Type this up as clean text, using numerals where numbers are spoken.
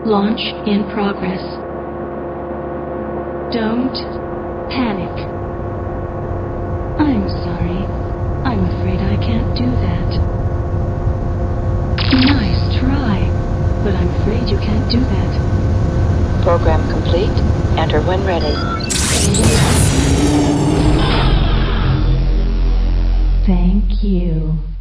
Launch in progress. Don't panic. I'm sorry. I'm afraid I can't do that. Nice try, but I'm afraid you can't do that. Program complete. Enter when ready. Thank you.